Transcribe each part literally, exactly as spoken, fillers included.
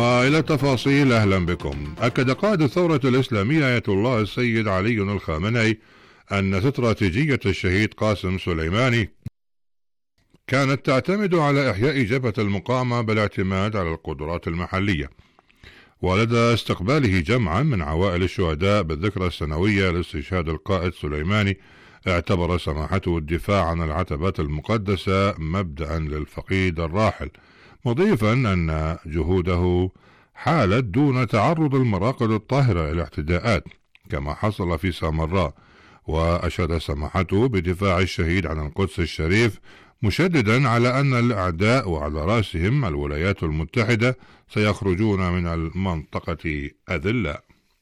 وإلى التفاصيل. أهلا بكم. أكد قائد الثورة الإسلامية آية الله السيد علي الخامنئي أن استراتيجية الشهيد قاسم سليماني كانت تعتمد على إحياء جبهة المقاومة بالاعتماد على القدرات المحلية. ولدى استقباله جمعا من عوائل الشهداء بالذكرى السنوية لاستشهاد القائد سليماني، اعتبر سماحته الدفاع عن العتبات المقدسة مبدأ للفقيد الراحل، مضيفا أن جهوده حالت دون تعرض المراقد الطاهرة إلى اعتداءات كما حصل في سامراء. وأشاد سماحته بدفاع الشهيد عن القدس الشريف، مشددا على أن الأعداء وعلى رأسهم الولايات المتحدة سيخرجون من المنطقة أذلاء.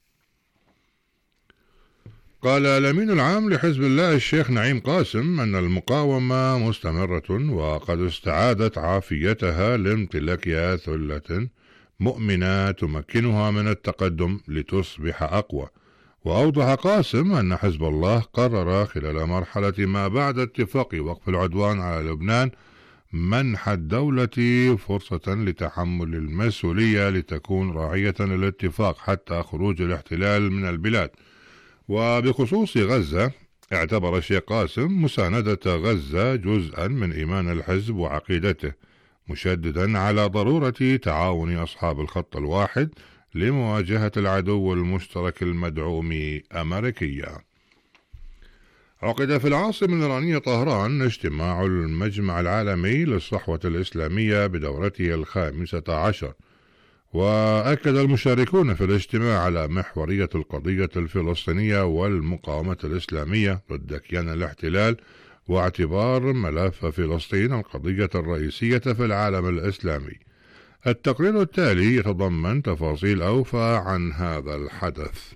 قال الأمين العام لحزب الله الشيخ نعيم قاسم أن المقاومة مستمرة وقد استعادت عافيتها لامتلاكها ثلة مؤمنة تمكنها من التقدم لتصبح أقوى. وأوضح قاسم أن حزب الله قرر خلال مرحلة ما بعد اتفاق وقف العدوان على لبنان منح الدولة فرصة لتحمل المسؤولية لتكون راعية للاتفاق حتى خروج الاحتلال من البلاد. وبخصوص غزة، اعتبر الشيخ قاسم مساندة غزة جزءا من إيمان الحزب وعقيدته، مشددا على ضرورة تعاون أصحاب الخط الواحد لمواجهة العدو المشترك المدعوم أمريكيا. عقد في العاصمة الإيرانية طهران اجتماع المجمع العالمي للصحوة الإسلامية بدورته الخامسة عشر، وأكد المشاركون في الاجتماع على محورية القضية الفلسطينية والمقاومة الإسلامية ضد كيان الاحتلال، واعتبار ملف فلسطين القضية الرئيسية في العالم الإسلامي. التقرير التالي يتضمن تفاصيل أوفى عن هذا الحدث.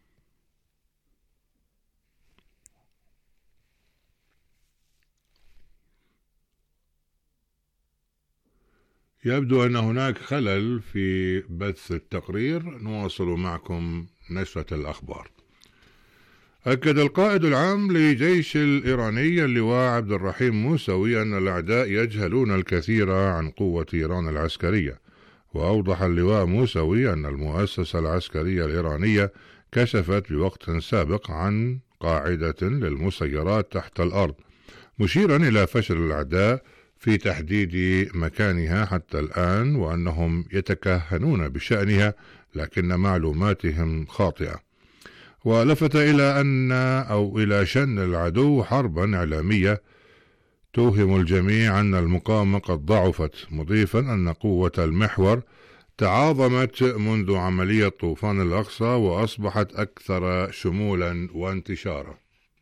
يبدو أن هناك خلل في بث التقرير، نواصل معكم نشرة الأخبار. أكد القائد العام لجيش الإيراني اللواء عبد الرحيم موسوي أن الأعداء يجهلون الكثير عن قوة إيران العسكرية. وأوضح اللواء موسوي أن المؤسسة العسكرية الإيرانية كشفت بوقت سابق عن قاعدة للمسيرات تحت الأرض، مشيرا إلى فشل الأعداء في تحديد مكانها حتى الآن، وأنهم يتكهنون بشأنها لكن معلوماتهم خاطئة. ولفت إلى أن أو إلى شن العدو حربا إعلامية توهم الجميع أن المقاومة قد ضعفت، مضيفا أن قوة المحور تعاظمت منذ عملية طوفان الأقصى وأصبحت أكثر شمولا وانتشارا.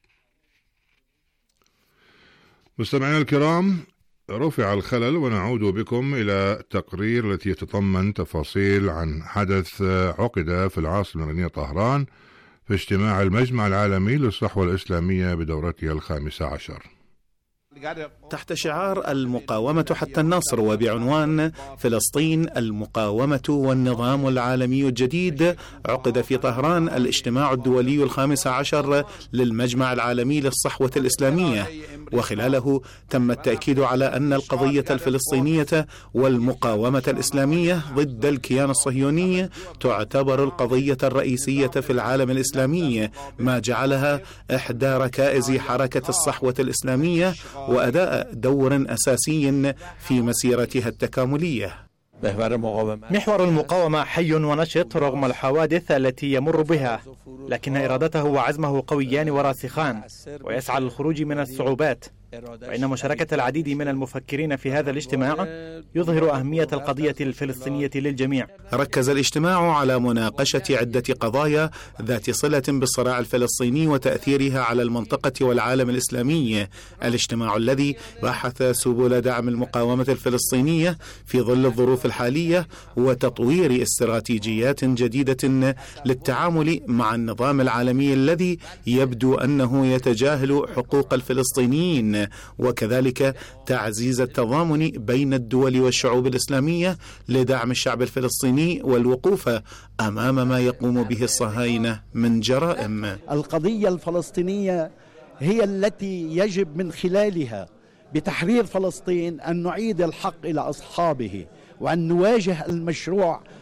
مستمعينا الكرام، رفع الخلل ونعود بكم إلى تقرير التي يتضمن تفاصيل عن حدث عقد في العاصمة الإيرانية طهران في اجتماع المجمع العالمي للصحوة الإسلامية بدورته الخامسة عشر. تحت شعار المقاومة حتى النصر وبعنوان فلسطين المقاومة والنظام العالمي الجديد، عقد في طهران الاجتماع الدولي الخامس عشر للمجمع العالمي للصحوة الإسلامية، وخلاله تم التأكيد على أن القضية الفلسطينية والمقاومة الإسلامية ضد الكيان الصهيوني تعتبر القضية الرئيسية في العالم الإسلامي، ما جعلها إحدى ركائز حركة الصحوة الإسلامية وأداء دور أساسي في مسيرتها التكاملية. محور المقاومة حي ونشط رغم الحوادث التي يمر بها، لكن إرادته وعزمه قويان وراسخان، ويسعى للخروج من الصعوبات. وإن مشاركة العديد من المفكرين في هذا الاجتماع يظهر أهمية القضية الفلسطينية للجميع. ركز الاجتماع على مناقشة عدة قضايا ذات صلة بالصراع الفلسطيني وتأثيرها على المنطقة والعالم الإسلامي. الاجتماع الذي بحث سبل دعم المقاومة الفلسطينية في ظل الظروف الحالية وتطوير استراتيجيات جديدة للتعامل مع النظام العالمي الذي يبدو أنه يتجاهل حقوق الفلسطينيين، وكذلك تعزيز التضامن بين الدول والشعوب الإسلامية لدعم الشعب الفلسطيني والوقوف أمام ما يقوم به الصهاينة من جرائم. القضية الفلسطينية هي التي يجب من خلالها بتحرير فلسطين أن نعيد الحق إلى أصحابه، وأن نواجه المشروع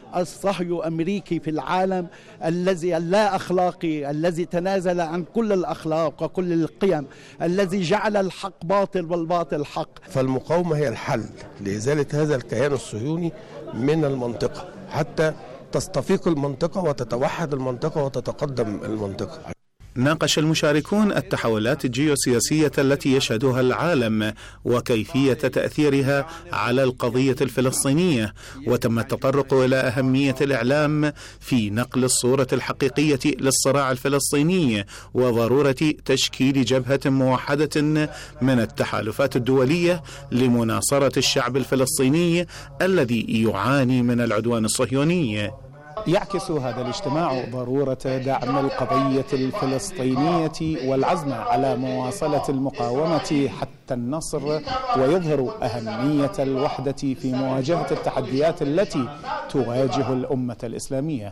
الصهيو أمريكي في العالم الذي لا أخلاقي، الذي تنازل عن كل الأخلاق وكل القيم، الذي جعل الحق باطل والباطل حق. فالمقاومة هي الحل لإزالة هذا الكيان الصهيوني من المنطقة حتى تستفيق المنطقة وتتوحد المنطقة وتتقدم المنطقة. ناقش المشاركون التحولات الجيوسياسية التي يشهدها العالم وكيفية تأثيرها على القضية الفلسطينية، وتم التطرق إلى أهمية الإعلام في نقل الصورة الحقيقية للصراع الفلسطيني وضرورة تشكيل جبهة موحدة من التحالفات الدولية لمناصرة الشعب الفلسطيني الذي يعاني من العدوان الصهيوني. يعكس هذا الاجتماع ضرورة دعم القضية الفلسطينية والعزم على مواصلة المقاومة حتى النصر، ويظهر أهمية الوحدة في مواجهة التحديات التي تواجه الأمة الإسلامية.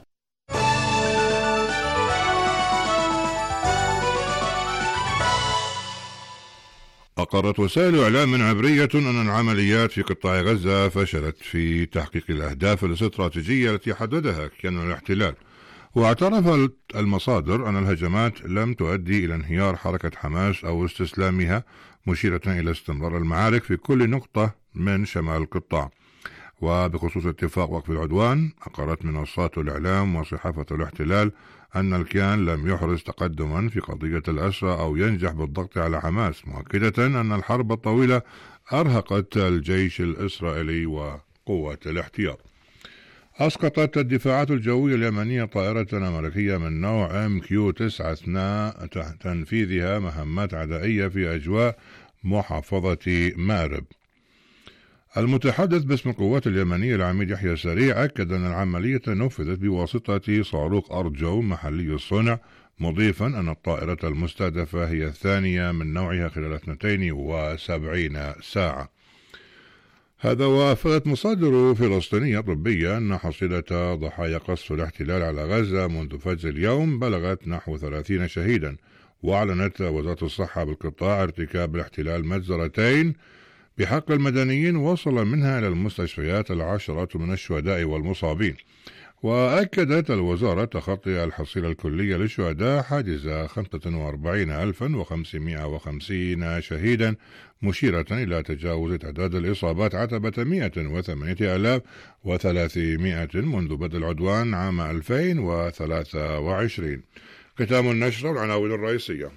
أقرت وسائل إعلام عبرية أن العمليات في قطاع غزة فشلت في تحقيق الأهداف الاستراتيجية التي حددها كيان الاحتلال، واعترف المصادر أن الهجمات لم تؤدي إلى انهيار حركة حماس أو استسلامها، مشيرة إلى استمرار المعارك في كل نقطة من شمال القطاع. وبخصوص اتفاق وقف العدوان، أقرت منصات الإعلام وصحافة الاحتلال أن الكيان لم يحرز تقدما في قضية الأسرى أو ينجح بالضغط على حماس، مؤكدة أن الحرب الطويلة أرهقت الجيش الإسرائيلي وقوات الاحتياط. أسقطت الدفاعات الجوية اليمنية طائرة أمريكية من نوع إم كيو تسعة أثناء تنفيذها مهمات عدائية في أجواء محافظة مأرب. المتحدث باسم القوات اليمنية العميد يحيى سريع أكد أن العملية نفذت بواسطة صاروخ أرض جو محلي الصنع، مضيفا أن الطائرة المستهدفة هي الثانية من نوعها خلال اثنتين وسبعين ساعة. هذا وافقت مصادر فلسطينية طبية أن حصيلة ضحايا قصف الاحتلال على غزة منذ فجر اليوم بلغت نحو ثلاثين شهيدا. وأعلنت وزارة الصحة بالقطاع ارتكاب الاحتلال مجزرتين بحق المدنيين وصل منها إلى المستشفيات العشرة من الشهداء والمصابين. وأكدت الوزارة تخطي الحصيلة الكلية للشهداء حاجز خمسة وأربعين ألفا وخمسمائة وخمسين شهيدا، مشيرة إلى تجاوز تعداد الإصابات عتبة مائة وثمانية آلاف وثلاثمائة منذ بدء العدوان عام ألفين وثلاثة وعشرين. ختام النشرة والعناوين الرئيسية.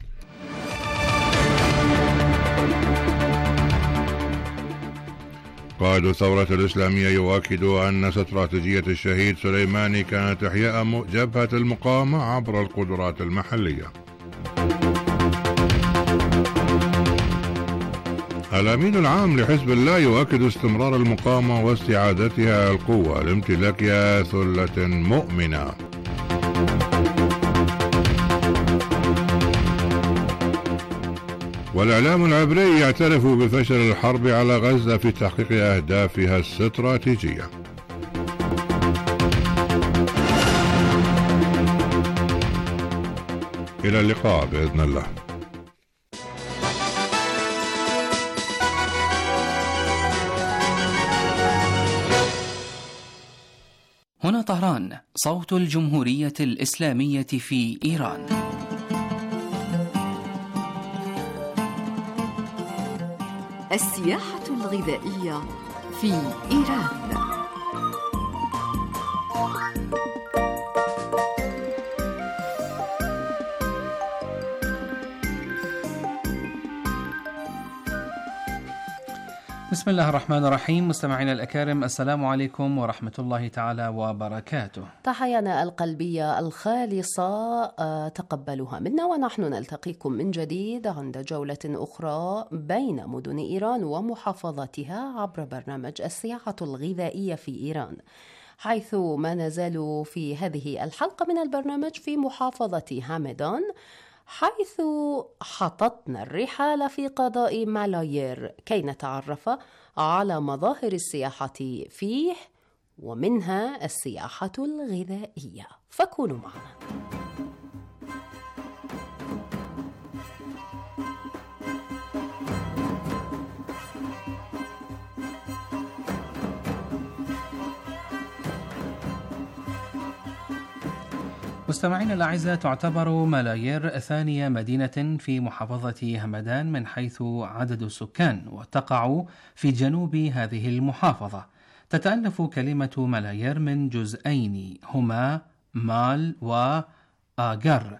قائد الثورة الإسلامية يؤكد أن استراتيجية الشهيد سليماني كانت إحياء جبهة المقاومة عبر القدرات المحلية. الأمين العام لحزب الله يؤكد استمرار المقاومة واستعادتها القوة لامتلاكها ثلة مؤمنة. والإعلام العبري يعترف بفشل الحرب على غزة في تحقيق أهدافها الاستراتيجية. إلى اللقاء بإذن الله. هنا طهران، صوت الجمهورية الإسلامية في إيران. السياحة الغذائية في إيران. بسم الله الرحمن الرحيم. مستمعينا الأكارم، السلام عليكم ورحمة الله تعالى وبركاته. تحيانا القلبية الخالصة تقبلوها منا، ونحن نلتقيكم من جديد عند جولة أخرى بين مدن إيران ومحافظاتها عبر برنامج السياحة الغذائية في إيران، حيث ما نزال في هذه الحلقة من البرنامج في محافظة همدان، حيث حطتنا الرحال في قضاء مالاير كي نتعرف على مظاهر السياحة فيه، ومنها السياحة الغذائية، فكونوا معنا. مستمعينا الأعزاء، تعتبر مالاير ثانية مدينة في محافظة همدان من حيث عدد السكان، وتقع في جنوب هذه المحافظة. تتألف كلمة مالاير من جزئين هما مال وآجر،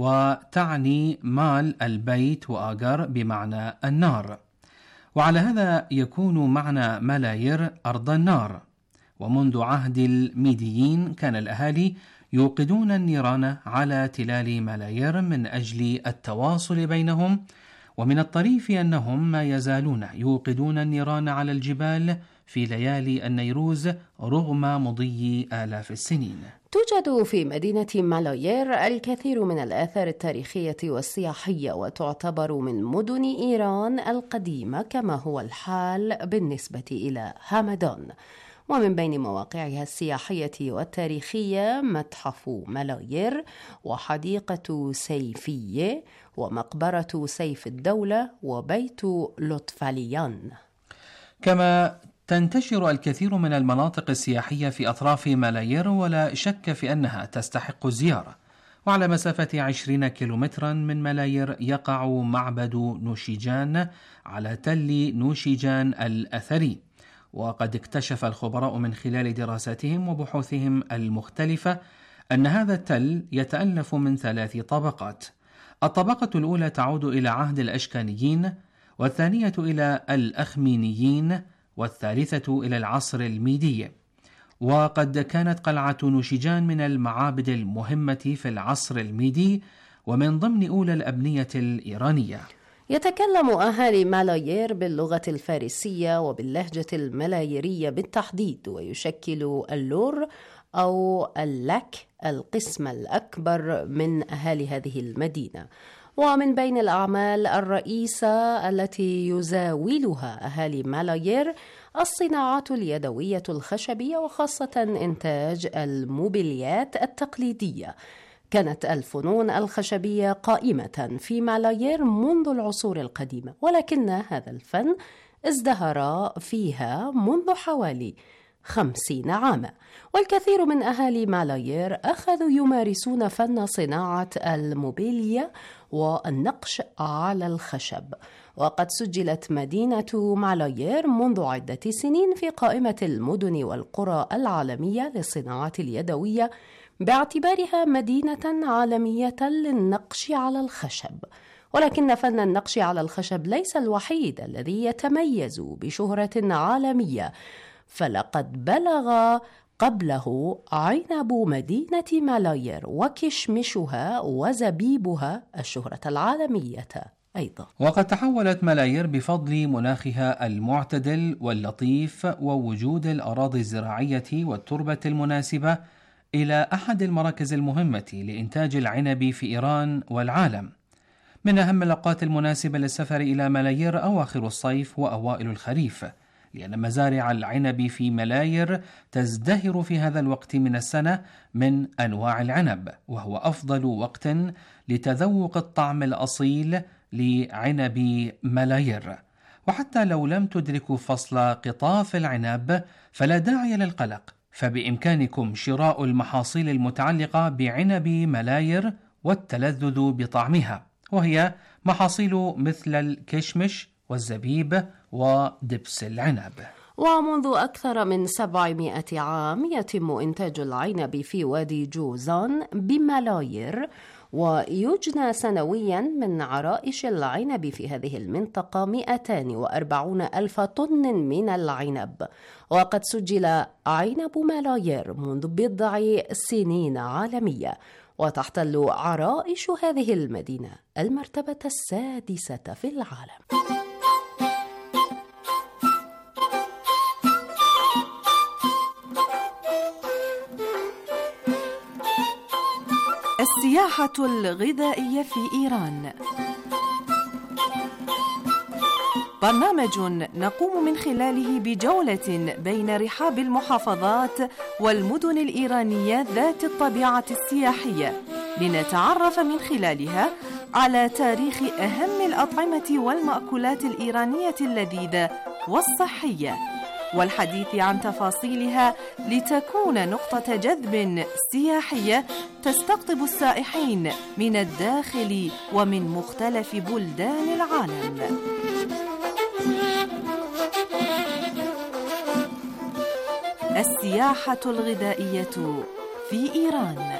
وتعني مال البيت وآجر بمعنى النار، وعلى هذا يكون معنى مالاير أرض النار. ومنذ عهد الميديين كان الأهالي يوقدون النيران على تلال مالاير من أجل التواصل بينهم، ومن الطريف أنهم ما يزالون يوقدون النيران على الجبال في ليالي النيروز رغم مضي آلاف السنين. توجد في مدينة مالاير الكثير من الآثار التاريخية والسياحية، وتعتبر من مدن إيران القديمة كما هو الحال بالنسبة إلى همدان. ومن بين مواقعها السياحية والتاريخية متحف مالاير، وحديقة سيفية، ومقبرة سيف الدولة، وبيت لطفاليان. كما تنتشر الكثير من المناطق السياحية في أطراف مالاير، ولا شك في أنها تستحق الزيارة. وعلى مسافة عشرين كيلومترا من مالاير يقع معبد نوشيجان على تل نوشيجان الأثري. وقد اكتشف الخبراء من خلال دراساتهم وبحوثهم المختلفة أن هذا التل يتألف من ثلاث طبقات. الطبقة الأولى تعود إلى عهد الأشكانيين، والثانية إلى الأخمينيين، والثالثة إلى العصر الميدي. وقد كانت قلعة نوشيجان من المعابد المهمة في العصر الميدي، ومن ضمن أولى الأبنية الإيرانية. يتكلم أهالي مالاير باللغة الفارسية وباللهجة الملايرية بالتحديد، ويشكل اللور أو اللك القسم الأكبر من أهالي هذه المدينة. ومن بين الأعمال الرئيسة التي يزاولها أهالي مالاير الصناعات اليدوية الخشبية، وخاصة إنتاج الموبيليات التقليدية. كانت الفنون الخشبية قائمة في مالاير منذ العصور القديمة، ولكن هذا الفن ازدهر فيها منذ حوالي خمسين عاما. والكثير من أهالي مالاير أخذوا يمارسون فن صناعة الموبيليا والنقش على الخشب. وقد سجلت مدينة مالاير منذ عدة سنين في قائمة المدن والقرى العالمية للصناعات اليدوية، باعتبارها مدينة عالمية للنقش على الخشب. ولكن فن النقش على الخشب ليس الوحيد الذي يتميز بشهرة عالمية، فلقد بلغ قبله عنب مدينة مالاير وكشمشها وزبيبها الشهرة العالمية أيضا. وقد تحولت مالاير بفضل مناخها المعتدل واللطيف ووجود الأراضي الزراعية والتربة المناسبة إلى أحد المراكز المهمة لإنتاج العنب في إيران والعالم. من أهم الأوقات المناسبة للسفر إلى مالاير أواخر الصيف وأوائل الخريف، لأن مزارع العنب في مالاير تزدهر في هذا الوقت من السنة من أنواع العنب، وهو أفضل وقت لتذوق الطعم الأصيل لعنب مالاير. وحتى لو لم تدركوا فصل قطاف العنب فلا داعي للقلق، فبإمكانكم شراء المحاصيل المتعلقة بعنب مالاير والتلذذ بطعمها، وهي محاصيل مثل الكشمش والزبيب ودبس العنب. ومنذ أكثر من سبعمائة عام يتم إنتاج العنب في وادي جوزان بمالاير، ويجنى سنويا من عرائش العنب في هذه المنطقة مئتين وأربعين ألف طن من العنب. وقد سجل عنب مالاير منذ بضع سنين عالمية، وتحتل عرائش هذه المدينة المرتبة السادسة في العالم. السياحة الغذائية في إيران، برنامج نقوم من خلاله بجولة بين رحاب المحافظات والمدن الإيرانية ذات الطبيعة السياحية، لنتعرف من خلالها على تاريخ أهم الأطعمة والمأكولات الإيرانية اللذيذة والصحية، والحديث عن تفاصيلها لتكون نقطة جذب سياحية تستقطب السائحين من الداخل ومن مختلف بلدان العالم. السياحة الغذائية في إيران.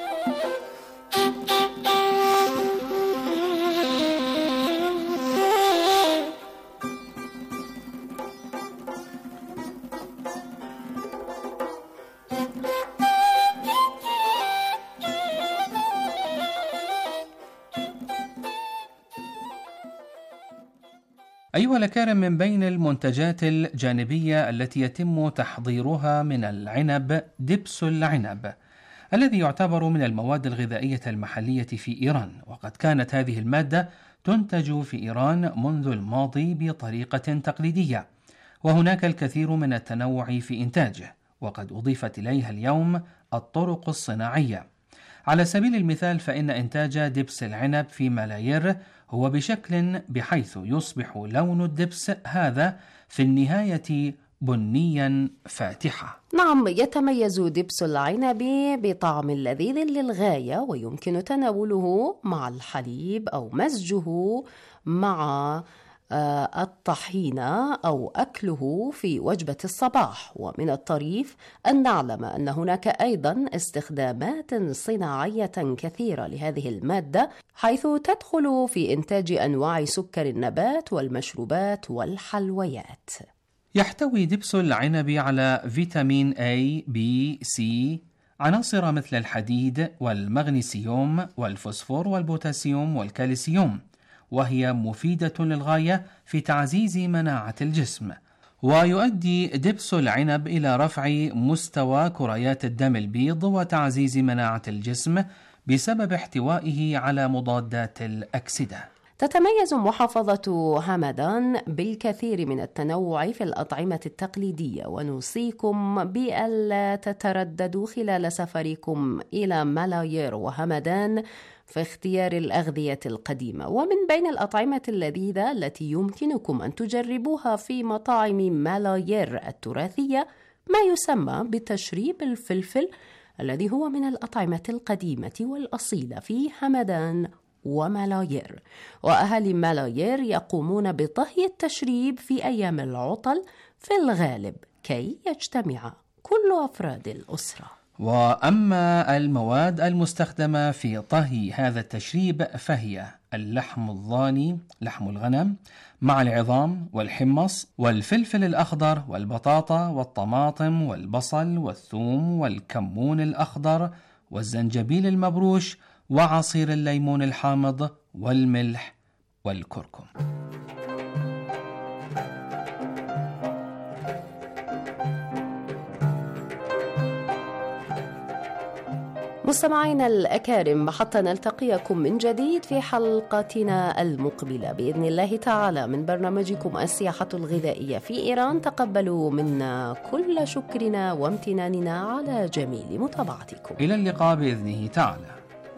أيها الأكارم، من بين المنتجات الجانبية التي يتم تحضيرها من العنب دبس العنب، الذي يعتبر من المواد الغذائية المحلية في إيران، وقد كانت هذه المادة تنتج في إيران منذ الماضي بطريقة تقليدية، وهناك الكثير من التنوع في إنتاجه، وقد أضيفت إليها اليوم الطرق الصناعية. على سبيل المثال فإن إنتاج دبس العنب في ملايير هو بشكل بحيث يصبح لون الدبس هذا في النهاية بنيا فاتحة. نعم، يتميز دبس العنب بطعم لذيذ للغاية، ويمكن تناوله مع الحليب أو مزجه مع الطحينة أو أكله في وجبة الصباح. ومن الطريف أن نعلم أن هناك أيضا استخدامات صناعية كثيرة لهذه المادة، حيث تدخل في إنتاج أنواع سكر النبات والمشروبات والحلويات. يحتوي دبس العنب على فيتامين A B C، عناصر مثل الحديد والمغنيسيوم والفوسفور والبوتاسيوم والكالسيوم، وهي مفيدة للغاية في تعزيز مناعة الجسم. ويؤدي دبس العنب إلى رفع مستوى كريات الدم البيض وتعزيز مناعة الجسم بسبب احتوائه على مضادات الأكسدة. تتميز محافظة همدان بالكثير من التنوع في الأطعمة التقليدية، ونوصيكم بألا تترددوا خلال سفركم إلى ملايير وهمدان في اختيار الأغذية القديمة. ومن بين الأطعمة اللذيذة التي يمكنكم أن تجربوها في مطاعم ملايير التراثية ما يسمى بتشريب الفلفل، الذي هو من الأطعمة القديمة والأصيلة في همدان وملايير. وأهالي ملايير يقومون بطهي التشريب في أيام العطل في الغالب كي يجتمع كل أفراد الأسرة. وأما المواد المستخدمة في طهي هذا التشريب فهي اللحم الضاني، لحم الغنم، مع العظام والحمص والفلفل الأخضر والبطاطا والطماطم والبصل والثوم والكمون الأخضر والزنجبيل المبروش وعصير الليمون الحامض والملح والكركم. مستمعينا الأكارم، حتى نلتقيكم من جديد في حلقتنا المقبلة بإذن الله تعالى من برنامجكم السياحة الغذائية في إيران، تقبلوا منا كل شكرنا وامتناننا على جميل متابعتكم. إلى اللقاء بإذنه تعالى.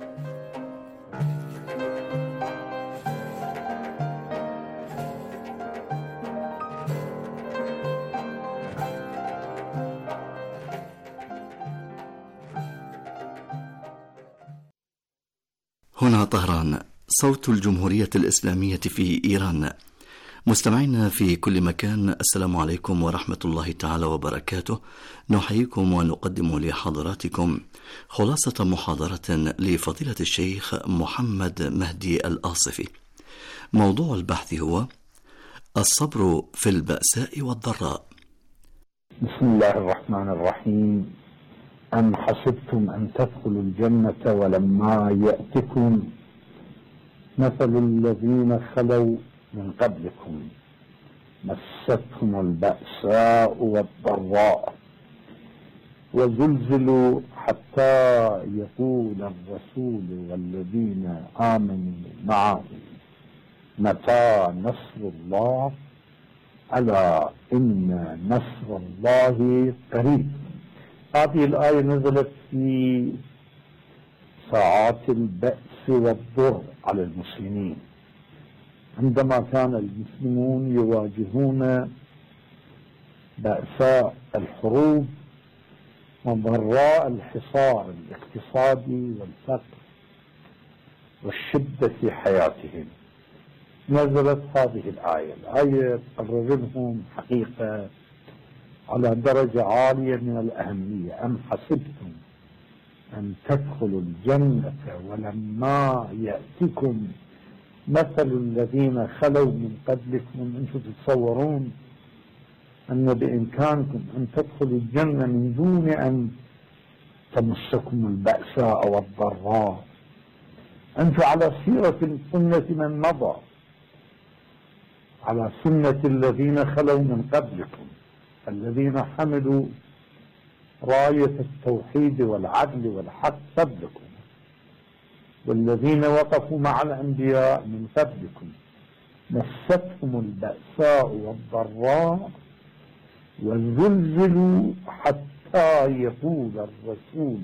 هنا طهران، صوت الجمهورية الإسلامية في إيران. مستمعينا في كل مكان، السلام عليكم ورحمة الله تعالى وبركاته. نحييكم ونقدم لحضراتكم خلاصة محاضرة لفضيلة الشيخ محمد مهدي الآصفي. موضوع البحث هو الصبر في البأساء والضراء. بسم الله الرحمن الرحيم. أم حسبتم أن تدخلوا الجنة ولما يأتكم مثل الذين خلوا من قبلكم مستهم البأساء والضراء وزلزلوا حتى يقول الرسول والذين آمنوا معه متى نصر الله ألا إن نصر الله قريب. هذه الآية نزلت في ساعات البأس والضر على المسلمين، عندما كان المسلمون يواجهون بأساء الحروب وضراء الحصار الاقتصادي والفقر والشدة في حياتهم نزلت هذه الآية. الآية تقرر لهم حقيقة على درجة عالية من الأهمية. أم حسبتم أن تدخلوا الجنة ولما يأتكم مثل الذين خلوا من قبلكم. أنتم تتصورون أن بإمكانكم أن تدخلوا الجنة من دون أن تمسكم البأساء والضراء؟ أنتم على سيرة سنة من مضى، على سنة الذين خلوا من قبلكم، الذين حملوا راية التوحيد والعدل والحق قبلكم، والذين وقفوا مع الأنبياء من قبلكم. مستهم البأساء والضراء وزلزلوا حتى يقول الرسول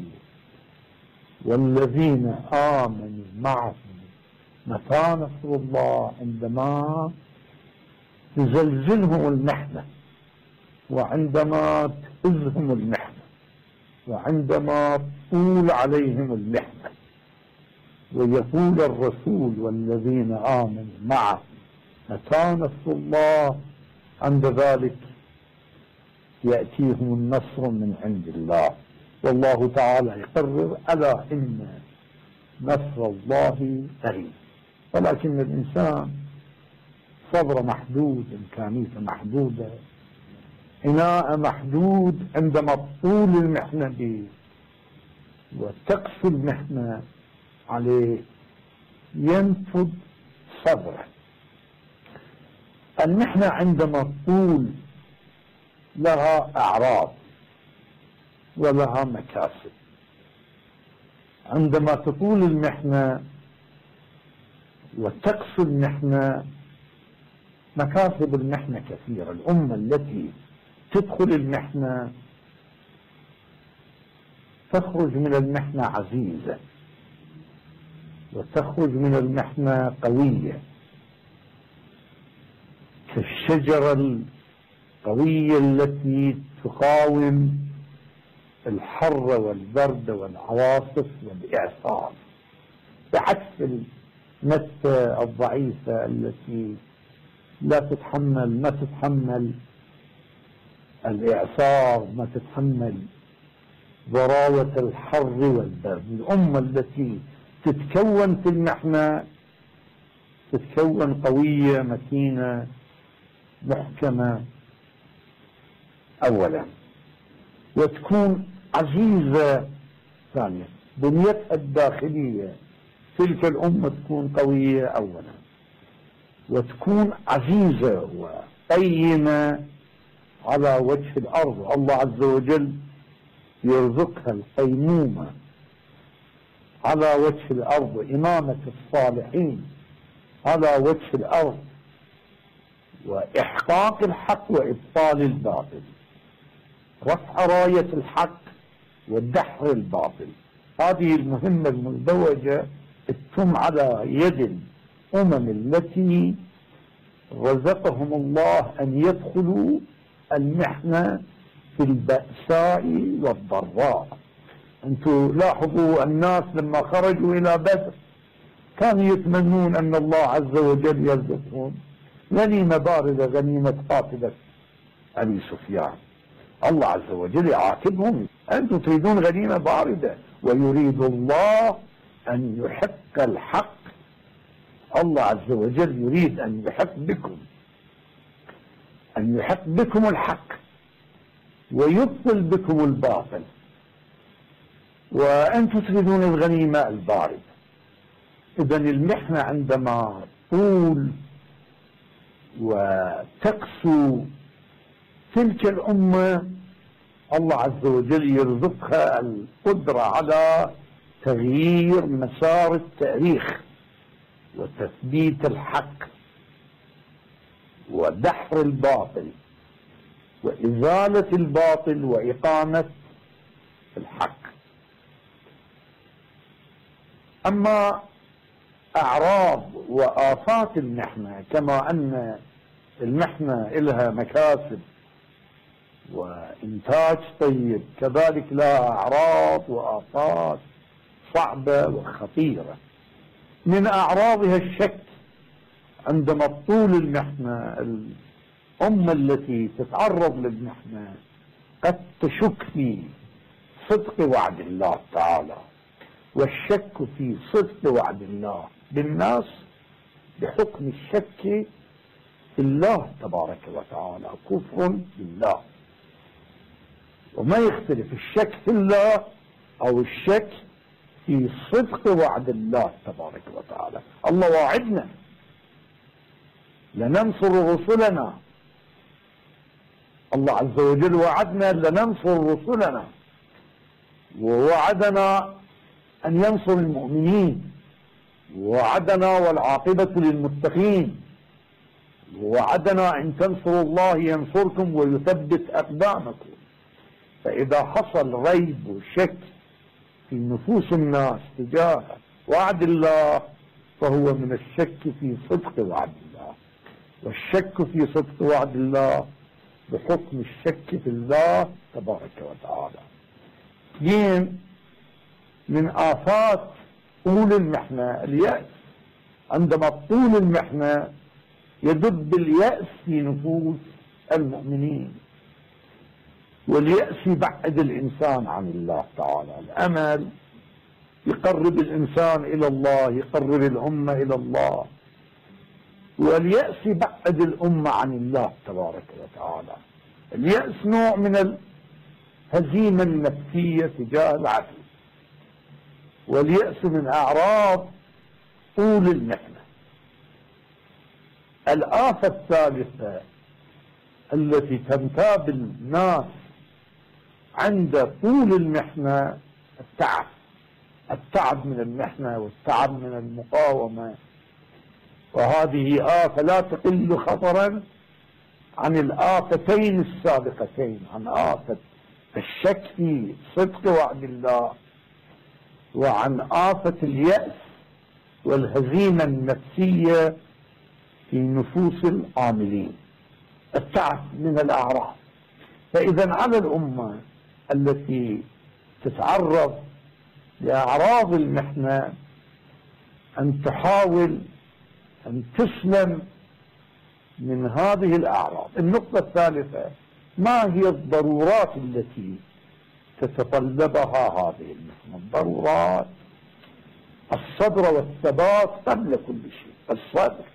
والذين آمنوا معه متى نصر الله. عندما تزلزلهم المحنة، وعندما تهزهم المحنة، وعندما تطول عليهم المحنة، ويقول الرسول والذين آمنوا معه متى نصر الله، عند ذلك يأتيهم النصر من عند الله. والله تعالى يقرر ألا إن نصر الله قريب. ولكن الإنسان صبر محدود، إمكانيته محدودة، عناء محدود. عندما تطول المحنة به وتقسو المحنة عليه ينفذ صبره. المحنة عندما تطول لها أعراض ولها مكاسب. عندما تطول المحنة وتقسو المحنة، مكاسب المحنة كثيرة. الأمة التي تدخل المحنة تخرج من المحنة عزيزة، وتخرج من المحنة قوية، كالشجرة القوية التي تقاوم الحر والبرد والعواصف والإعصار، بعكس النبتة الضعيفة التي لا تتحمل ما تتحمل الإعصار، ما تتحمل ضراوة الحر والبرد. الأمة التي تتكون في المحنة تتكون قوية متينة محكمة أولا، وتكون عزيزة ثانيا. بنيتها الداخلية تلك الأمة تكون قوية أولا، وتكون عزيزة وقيمة على وجه الأرض. الله عز وجل يرزقها القيمومة على وجه الأرض، إمامة الصالحين على وجه الأرض، وإحقاق الحق وإبطال الباطل، رفع راية الحق ودحر الباطل. هذه المهمة المزدوجة تتم على يد الأمم التي رزقهم الله أن يدخلوا المحنة في البأساء والضراء. أنتم لاحظوا الناس لما خرجوا إلى بدر كانوا يتمنون أن الله عز وجل يرزقهم غنيمة باردة، غنيمة قاتلة أبي سفيان. الله عز وجل يعاقبهم، أنتم تريدون غنيمة باردة، ويريد الله أن يحق الحق. الله عز وجل يريد أن يحق بكم أن يحق بكم الحق ويبطل بكم الباطل، وأنتم تريدون الغنيمة الباردة. إذن المحنة عندما طول وتقسو تلك الأمة، الله عز وجل يرزقها القدرة على تغيير مسار التاريخ وتثبيت الحق ودحر الباطل وإزالة الباطل وإقامة الحق. أما أعراض وآفات المحنة، كما أن المحنة إلها مكاسب وإنتاج طيب، كذلك لها أعراض وآفات صعبة وخطيرة. من أعراضها الشك عندما طول المحنة. الأمة التي تتعرض للمحنة قد تشك في صدق وعد الله تعالى، والشك في صدق وعد الله بالناس بحكم الشك في الله تبارك وتعالى كفر بالله. وما يختلف الشك في الله أو الشك في صدق وعد الله تبارك وتعالى. الله واعدنا لننصر رسلنا، الله عز وجل وعدنا لننصر رسلنا، ووعدنا أن ينصر المؤمنين، ووعدنا والعاقبة للمتقين، ووعدنا أن تنصروا الله ينصركم ويثبت أقدامكم. فإذا حصل ريب وشك في نفوس الناس تجاه وعد الله فهو من الشك في صدق وعد الله، والشك في صدق وعد الله بحكم الشك في الله تبارك وتعالى. اثنين من آفات طول المحنة اليأس. عندما طول المحنة يدب اليأس في نفوس المؤمنين، واليأس يبعد الإنسان عن الله تعالى. الأمل يقرب الإنسان إلى الله، يقرب الأمة إلى الله، واليأس يبعد الأمة عن الله تبارك وتعالى. اليأس نوع من الهزيمة النفسية تجاه العدل، واليأس من أعراض طول المحنة. الآفة الثالثة التي تنتاب الناس عند طول المحنة التعب، التعب من المحنة والتعب من المقاومة، وهذه آفة لا تقل خطرا عن الآفتين السابقتين، عن آفة الشك في صدق وعد الله، وعن آفة اليأس والهزيمة النفسية في نفوس العاملين. التعب من الأعراض. فإذا على الأمة التي تتعرض لأعراض المحنة أن تحاول أن تسلم من هذه الأعراض. النقطة الثالثة: ما هي الضرورات التي تتطلبها هذه المحنة؟ الضرورات الصبر والثبات قبل كل شيء. الصبر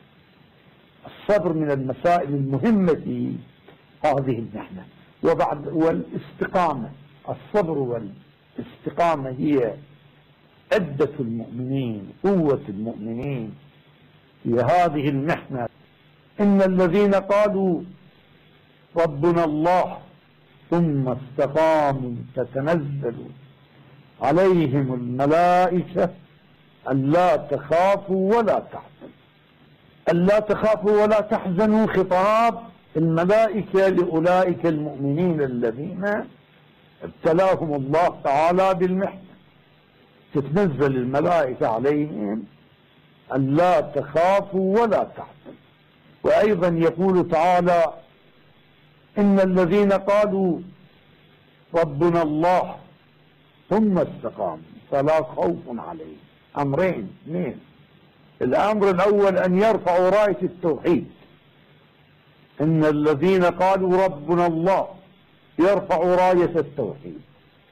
الصبر من المسائل المهمة في هذه المحنة. وبعد والاستقامة. الصبر والاستقامة هي عدة المؤمنين، قوة المؤمنين في هذه المحنة. إن الذين قالوا ربنا الله ثم استقاموا تتنزل عليهم الملائكة ألا تخافوا ولا تحزنوا. ألا تخافوا ولا تحزنوا خطاب الملائكة لأولئك المؤمنين الذين ابتلاهم الله تعالى بالمحنة. تتنزل الملائكة عليهم ألا تخافوا ولا تحزنوا. وأيضا يقول تعالى: إن الذين قالوا ربنا الله ثم استقاموا فلا خوف عليهم. أمرين اثنين. الأمر الأول أن يرفعوا راية التوحيد. إن الذين قالوا ربنا الله يرفعوا راية التوحيد.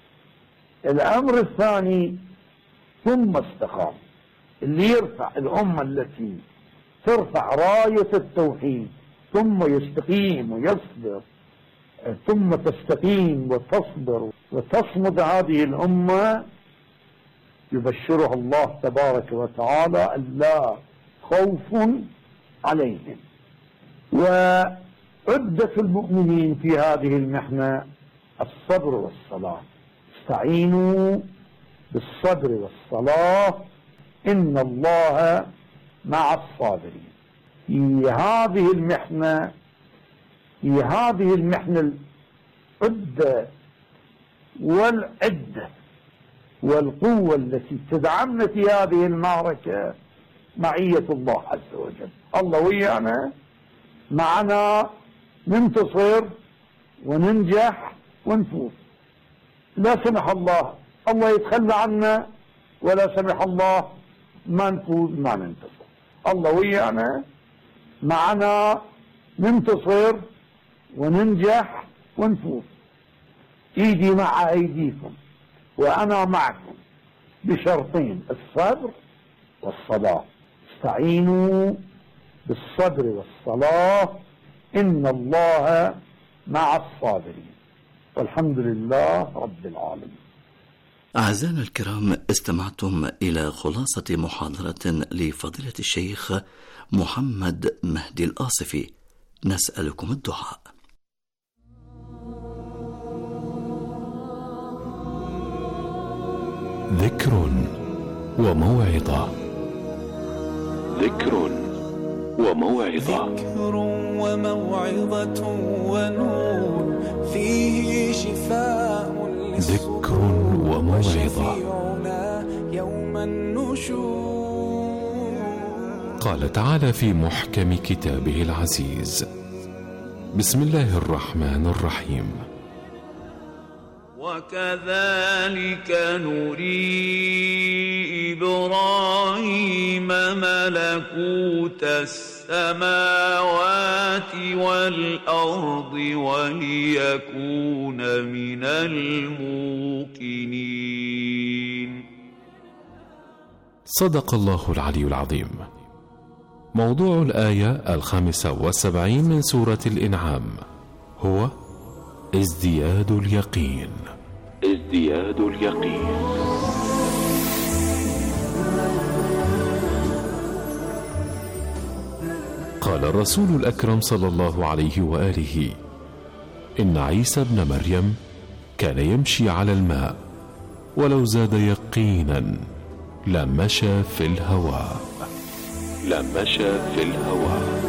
الأمر الثاني ثم استقاموا، اللي يرفع الأمة التي ترفع راية التوحيد ثم يستقيم ويصبر، ثم تستقيم وتصبر وتصمد هذه الأمة، يبشرها الله تبارك وتعالى ألا خوف عليهم. وعدة المؤمنين في هذه المحنة الصبر والصلاة. استعينوا بالصبر والصلاة إن الله مع الصابرين. في هذه المحنة في هذه المحنة العدة والعدة والقوة التي تدعمنا في هذه المعركة معية الله عز وجل. الله ويانا، معنا، ننتصر وننجح ونفوز. لا سمح الله الله يتخلى عنا، ولا سمح الله ما نفوز ما ننتصر. الله ويانا، معنا، ننتصر وننجح ونفوز. ايدي مع ايديكم وانا معكم بشرطين: الصبر والصلاة. استعينوا بالصبر والصلاة إن الله مع الصابرين، والحمد لله رب العالمين. أعزائنا الكرام، استمعتم إلى خلاصة محاضرة لفضيلة الشيخ محمد مهدي الآصفي. نسألكم الدعاء. ذكر وموعظة. ذكر وموعظة. ذكر وموعظة ونور فيه شفاء ذكر وموعظة. يوم النشور. قال تعالى في محكم كتابه العزيز: بسم الله الرحمن الرحيم: وكذلك نري إبراهيم ملكوت السماوات والأرض وليكون من الموقنين. صدق الله العلي العظيم. موضوع الآية الخامسة والسبعين من سورة الإنعام هو ازدياد اليقين. ازدياد اليقين. قال الرسول الأكرم صلى الله عليه وآله: إن عيسى ابن مريم كان يمشي على الماء، ولو زاد يقينا لمشى في الهواء. لمشى في الهواء.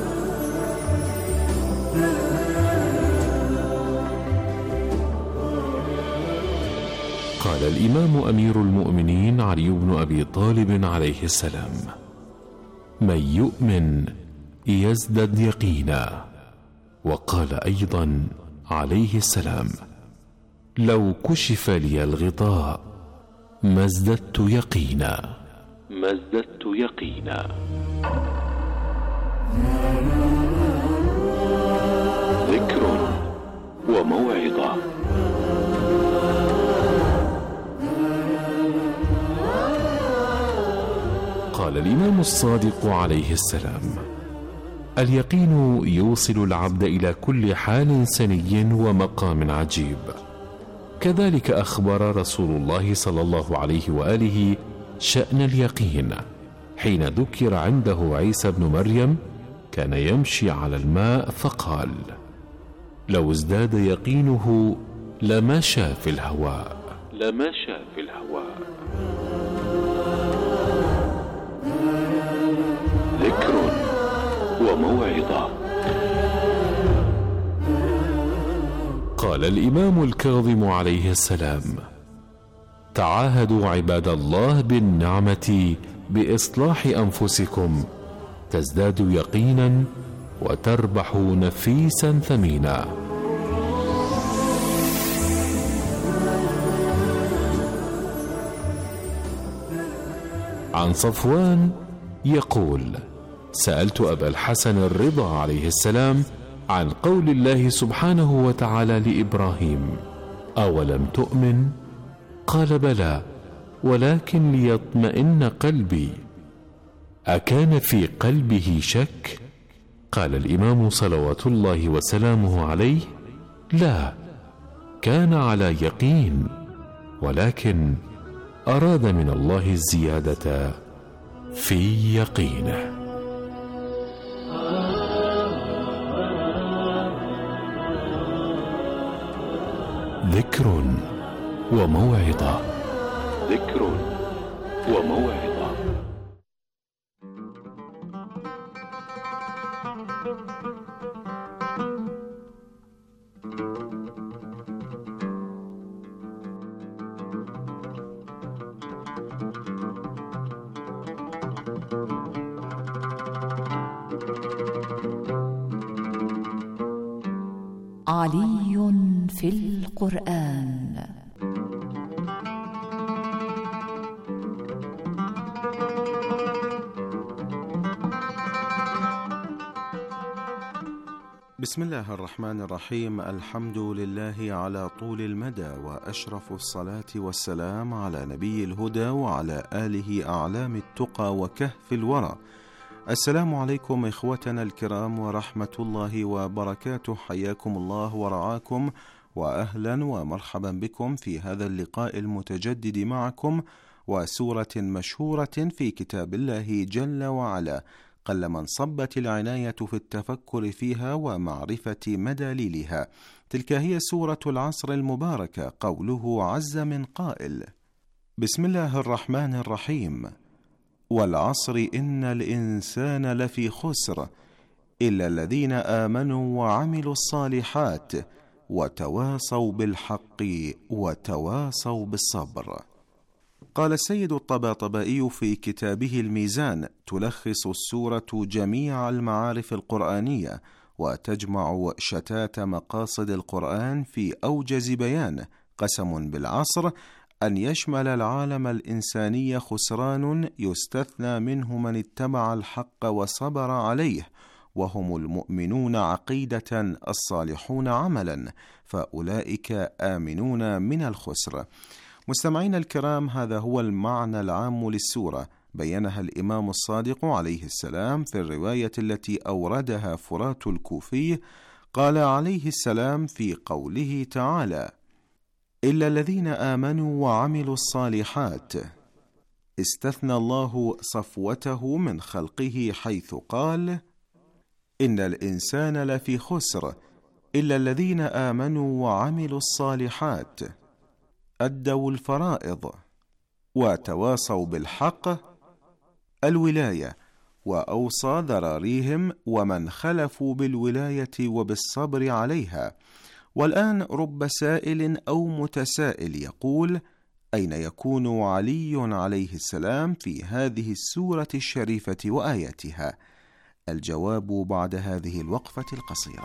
قال الإمام أمير المؤمنين علي بن أبي طالب عليه السلام: من يؤمن يزدد يقينا. وقال أيضا عليه السلام: لو كشف لي الغطاء ما ازددت يقينا. ما ازددت يقينا. ذكر وموعظة. قال الإمام الصادق عليه السلام: اليقين يوصل العبد إلى كل حال سني ومقام عجيب. كذلك أخبر رسول الله صلى الله عليه وآله شأن اليقين حين ذكر عنده عيسى بن مريم كان يمشي على الماء فقال: لو ازداد يقينه لمشى في الهواء. لمشى في الهواء. ذكر وموعظة. قال الإمام الكاظم عليه السلام: تعاهدوا عباد الله بالنعمة بإصلاح أنفسكم تزدادوا يقينا وتربحوا نفيسا ثمينا. عن صفوان يقول: سألت أبا الحسن الرضا عليه السلام عن قول الله سبحانه وتعالى لإبراهيم: أولم تؤمن؟ قال: بلى ولكن ليطمئن قلبي. أكان في قلبه شك؟ قال الإمام صلوات الله وسلامه عليه: لا، كان على يقين، ولكن أراد من الله الزيادة في يقينه. ذكر وموعظة. ذكر وموعظة. علي في القرآن. بسم الله الرحمن الرحيم. الحمد لله على طول المدى، وأشرف الصلاة والسلام على نبي الهدى وعلى آله أعلام التقى وكهف الورى. السلام عليكم إخوتنا الكرام ورحمة الله وبركاته، حياكم الله ورعاكم، وأهلا ومرحبا بكم في هذا اللقاء المتجدد معكم وسورة مشهورة في كتاب الله جل وعلا، قلما انصبت العناية في التفكر فيها ومعرفة مداليلها. تلك هي سورة العصر المباركة، قوله عز من قائل: بسم الله الرحمن الرحيم، والعصر إن الإنسان لفي خسر إلا الذين آمنوا وعملوا الصالحات وتواصوا بالحق وتواصوا بالصبر. قال السيد الطباطبائي في كتابه الميزان: تلخص السورة جميع المعارف القرآنية وتجمع شتات مقاصد القرآن في أوجز بيان. قسم بالعصر أن يشمل العالم الإنساني خسران يستثنى منه من اتبع الحق وصبر عليه، وهم المؤمنون عقيدة الصالحون عملا، فأولئك آمنون من الخسر. مستمعين الكرام، هذا هو المعنى العام للسورة، بينها الإمام الصادق عليه السلام في الرواية التي أوردها فرات الكوفي. قال عليه السلام في قوله تعالى: إلا الذين آمنوا وعملوا الصالحات، استثنى الله صفوته من خلقه حيث قال: إن الإنسان لفي خسر إلا الذين آمنوا وعملوا الصالحات، أدوا الفرائض وتواصوا بالحق الولاية، وأوصى ذراريهم ومن خلفوا بالولاية وبالصبر عليها. والآن رب سائل أو متسائل يقول: أين يكون علي عليه السلام في هذه السورة الشريفة وآياتها؟ الجواب بعد هذه الوقفة القصيرة.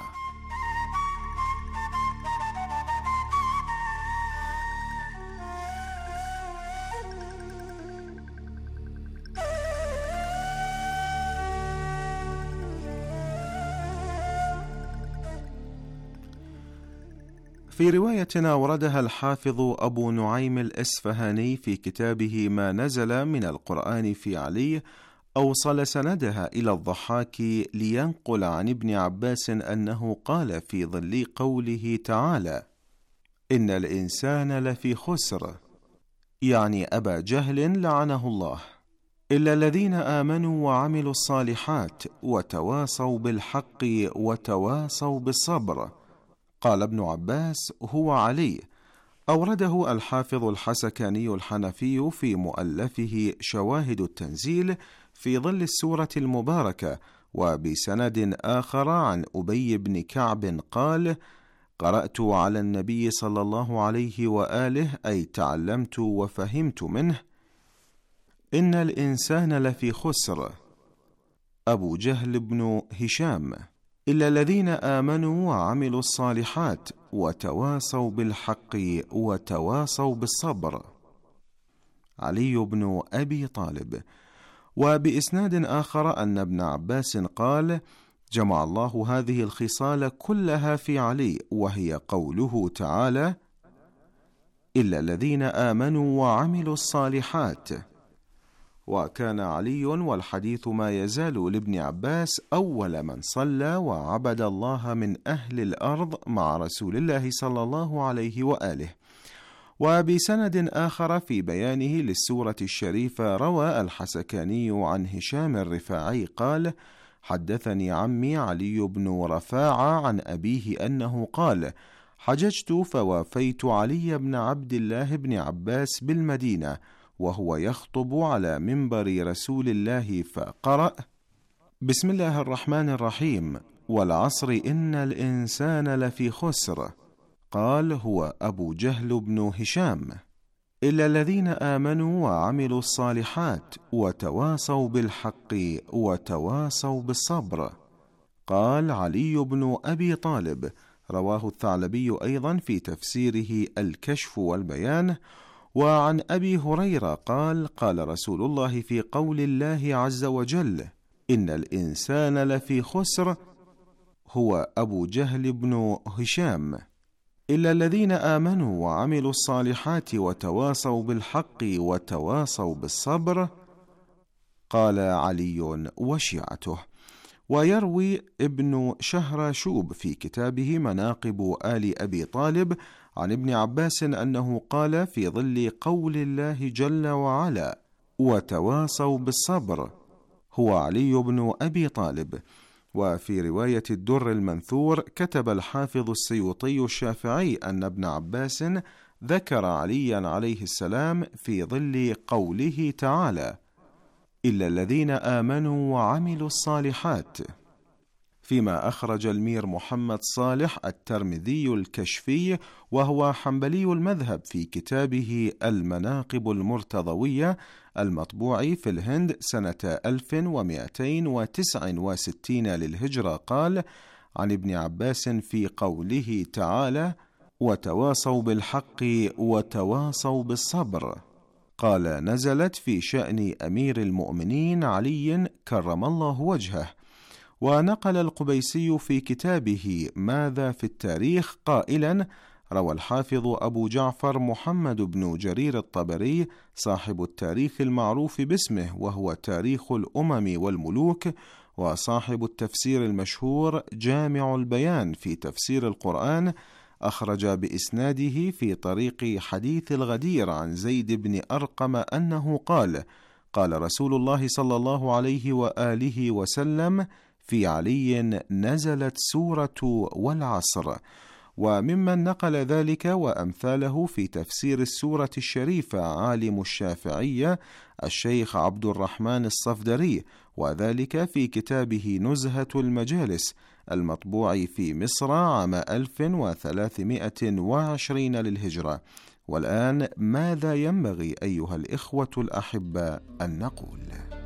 في رواية أوردها الحافظ أبو نعيم الإسفهاني في كتابه ما نزل من القرآن في علي، أوصل سندها إلى الضحاك لينقل عن ابن عباس أنه قال في ظل قوله تعالى: إن الإنسان لفي خسر، يعني أبا جهل لعنه الله، إلا الذين آمنوا وعملوا الصالحات وتواصوا بالحق وتواصوا بالصبر. قال ابن عباس: هو علي. أورده الحافظ الحسكاني الحنفي في مؤلفه شواهد التنزيل في ظل السورة المباركة، وبسند آخر عن أبي بن كعب قال: قرأت على النبي صلى الله عليه وآله، أي تعلمت وفهمت منه: إن الإنسان لفي خسر، أبو جهل بن هشام، إلا الذين آمنوا وعملوا الصالحات وتواصوا بالحق وتواصوا بالصبر. علي بن أبي طالب. وبإسناد آخر أن ابن عباس قال: جمع الله هذه الخصال كلها في علي، وهي قوله تعالى: إلا الذين آمنوا وعملوا الصالحات. وكان علي والحديث ما يزال لابن عباس أول من صلى وعبد الله من أهل الأرض مع رسول الله صلى الله عليه وآله. وبسند آخر في بيانه للسورة الشريفة روى الحسكاني عن هشام الرفاعي قال: حدثني عمي علي بن رفاعة عن أبيه أنه قال: حججت فوافيت علي بن عبد الله بن عباس بالمدينة وهو يخطب على منبر رسول الله، فقرأ: بسم الله الرحمن الرحيم، والعصر إن الإنسان لفي خسر. قال: هو أبو جهل بن هشام، إلا الذين آمنوا وعملوا الصالحات وتواصوا بالحق وتواصوا بالصبر. قال علي بن أبي طالب: رواه الثعلبي أيضا في تفسيره الكشف والبيان. وعن أبي هريرة قال: قال رسول الله في قول الله عز وجل: إن الإنسان لفي خسر، هو أبو جهل بن هشام، إلا الذين آمنوا وعملوا الصالحات وتواصوا بالحق وتواصوا بالصبر. قال علي وشيعته. ويروي ابن شهرشوب في كتابه مناقب آل أبي طالب عن ابن عباس أنه قال في ظل قول الله جل وعلا: وتواصوا بالصبر، هو علي بن أبي طالب. وفي رواية الدر المنثور كتب الحافظ السيوطي الشافعي أن ابن عباس ذكر عليا عليه السلام في ظل قوله تعالى: إلا الذين آمنوا وعملوا الصالحات. فيما أخرج المير محمد صالح الترمذي الكشفي وهو حنبلي المذهب في كتابه المناقب المرتضوية المطبوع في الهند سنة ألف ومئتين وتسعة وستين للهجرة قال عن ابن عباس في قوله تعالى: وتواصوا بالحق وتواصوا بالصبر، قال: نزلت في شأن أمير المؤمنين علي كرم الله وجهه. ونقل القبيسي في كتابه ماذا في التاريخ قائلا: روى الحافظ أبو جعفر محمد بن جرير الطبري صاحب التاريخ المعروف باسمه وهو تاريخ الأمم والملوك، وصاحب التفسير المشهور جامع البيان في تفسير القرآن، أخرج بإسناده في طريق حديث الغدير عن زيد بن أرقم أنه قال: قال رسول الله صلى الله عليه وآله وسلم: في علي نزلت سورة والعصر. وممن نقل ذلك وأمثاله في تفسير السورة الشريفة عالم الشافعية الشيخ عبد الرحمن الصفدري، وذلك في كتابه نزهة المجالس المطبوع في مصر عام ألف وثلاثمائة وعشرين للهجرة. والآن ماذا ينبغي أيها الإخوة الأحبة أن نقول؟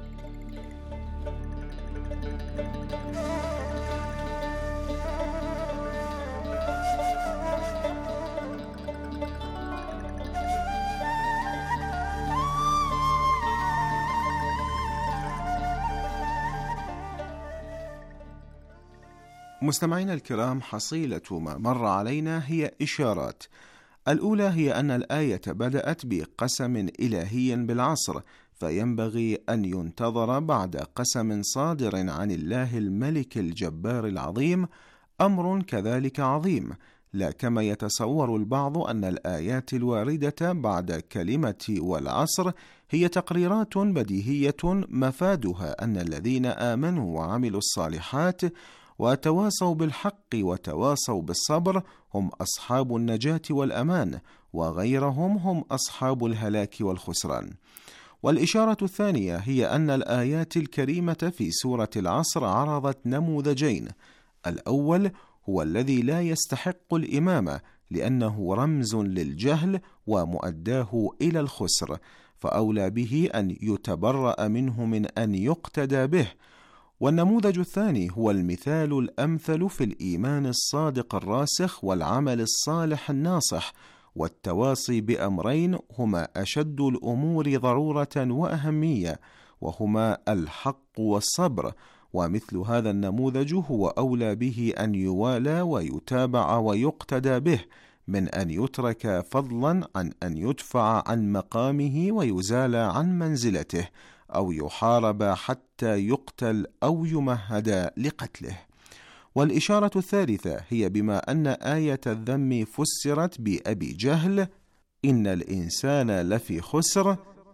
مستمعينا الكرام، حصيلة ما مر علينا هي إشارات. الأولى هي أن الآية بدأت بقسم إلهي بالعصر، فينبغي أن ينتظر بعد قسم صادر عن الله الملك الجبار العظيم أمر كذلك عظيم، لا كما يتصور البعض أن الآيات الواردة بعد كلمة والعصر هي تقريرات بديهية مفادها أن الذين آمنوا وعملوا الصالحات وتواصوا بالحق وتواصوا بالصبر هم أصحاب النجاة والأمان، وغيرهم هم أصحاب الهلاك والخسران. والإشارة الثانية هي أن الآيات الكريمة في سورة العصر عرضت نموذجين: الأول هو الذي لا يستحق الإمامة لأنه رمز للجهل ومؤداه إلى الخسر، فأولى به أن يتبرأ منه من أن يقتدى به. والنموذج الثاني هو المثال الأمثل في الإيمان الصادق الراسخ والعمل الصالح الناصح، والتواصي بأمرين هما أشد الأمور ضرورة وأهمية، وهما الحق والصبر. ومثل هذا النموذج هو أولى به أن يوالى ويتابع ويقتدى به من أن يترك، فضلا عن أن يدفع عن مقامه ويزال عن منزلته، أو يحارب حتى يقتل أو يمهد لقتله. والإشارة الثالثة هي بما أن آية الذم فسرت بأبي جهل إن الإنسان لفي خسر،